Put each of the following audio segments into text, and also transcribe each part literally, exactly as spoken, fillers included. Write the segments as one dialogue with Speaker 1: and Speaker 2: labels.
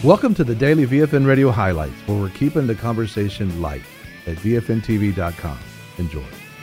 Speaker 1: Welcome to the Daily V F N Radio Highlights, where we're keeping the conversation light at V F N T V dot com. Enjoy.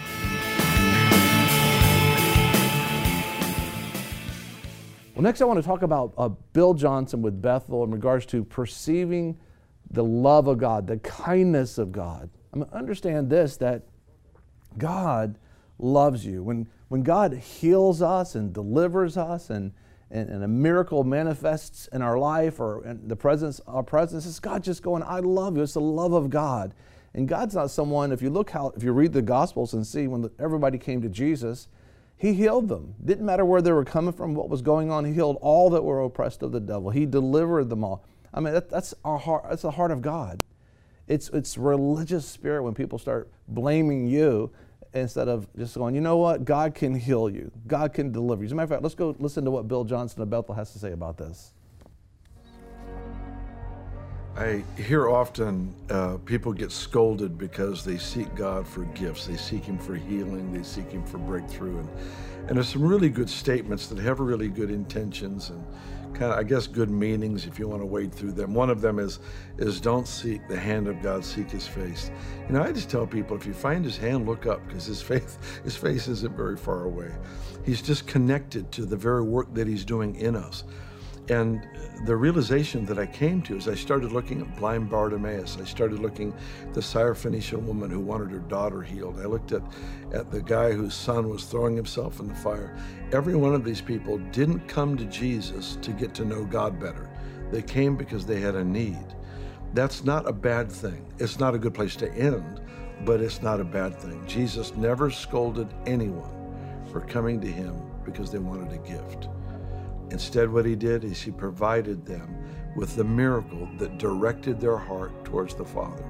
Speaker 1: Well, next I want to talk about uh, Bill Johnson with Bethel in regards to perceiving the love of God, the kindness of God. I mean, understand this, that God loves you. When, when God heals us and delivers us and And, and a miracle manifests in our life or in the presence, our presence, it's God just going, I love you. It's the love of God. And God's not someone, if you look how, if you read the Gospels and see when the, everybody came to Jesus, He healed them. Didn't matter where they were coming from, what was going on. He healed all that were oppressed of the devil. He delivered them all. I mean, that, that's our heart. That's the heart of God. It's, it's religious spirit when people start blaming you instead of just going, you know what, God can heal you. God can deliver you. As a matter of fact, let's go listen to what Bill Johnson of Bethel has to say about this.
Speaker 2: I hear often uh, people get scolded because they seek God for gifts. They seek Him for healing. They seek Him for breakthrough. And, and there's some really good statements that have really good intentions and kind of, I guess, good meanings if you want to wade through them. One of them is, is don't seek the hand of God, seek His face. You know, I just tell people, if you find His hand, look up, because His face, His face isn't very far away. He's just connected to the very work that He's doing in us. And the realization that I came to is I started looking at blind Bartimaeus. I started looking at the Syrophoenician woman who wanted her daughter healed. I looked at, at the guy whose son was throwing himself in the fire. Every one of these people didn't come to Jesus to get to know God better. They came because they had a need. That's not a bad thing. It's not a good place to end, but it's not a bad thing. Jesus never scolded anyone for coming to Him because they wanted a gift. Instead, what He did is He provided them with the miracle that directed their heart towards the Father.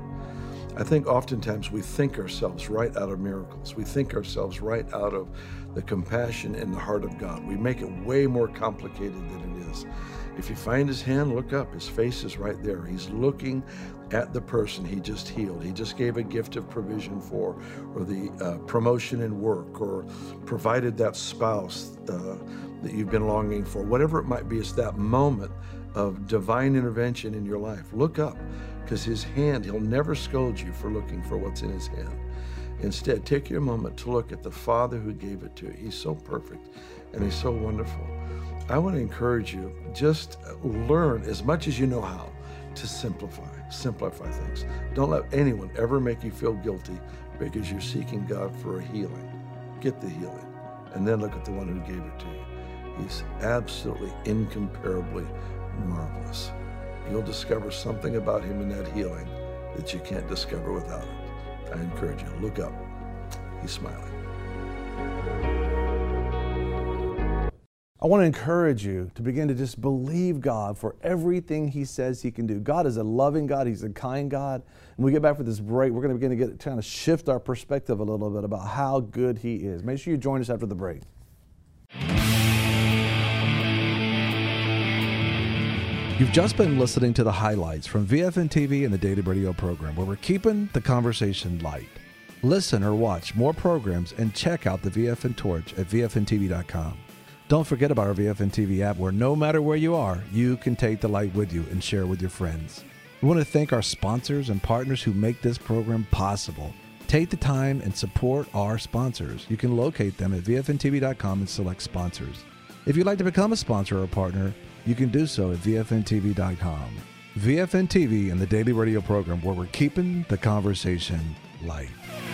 Speaker 2: I think oftentimes we think ourselves right out of miracles. We think ourselves right out of the compassion in the heart of God. We make it way more complicated than it is. If you find His hand, look up. His face is right there. He's looking at the person He just healed. He just gave a gift of provision for, or the uh, promotion in work, or provided that spouse uh, that you've been longing for. Whatever it might be, it's that moment of divine intervention in your life. Look up, because His hand, He'll never scold you for looking for what's in His hand. Instead, take your moment to look at the Father who gave it to you. He's so perfect and He's so wonderful. I want to encourage you, just learn as much as you know how to simplify, simplify things. Don't let anyone ever make you feel guilty because you're seeking God for a healing. Get the healing, and then look at the one who gave it to you. He's absolutely incomparably marvelous. You'll discover something about Him in that healing that you can't discover without it. I encourage you, look up. He's smiling.
Speaker 1: I want to encourage you to begin to just believe God for everything He says He can do. God is a loving God. He's a kind God. When we get back for this break, we're going to begin to get kind of shift our perspective a little bit about how good He is. Make sure you join us after the break. You've just been listening to the highlights from V F N T V and the Daily Radio program, where we're keeping the conversation light. Listen or watch more programs and check out the V F N Torch at V F N T V dot com. Don't forget about our V F N T V app, where no matter where you are, you can take the light with you and share with your friends. We want to thank our sponsors and partners who make this program possible. Take the time and support our sponsors. You can locate them at V F N T V dot com and select sponsors. If you'd like to become a sponsor or a partner, you can do so at V F N T V dot com. V F N T V and the Daily Radio program, where we're keeping the conversation light.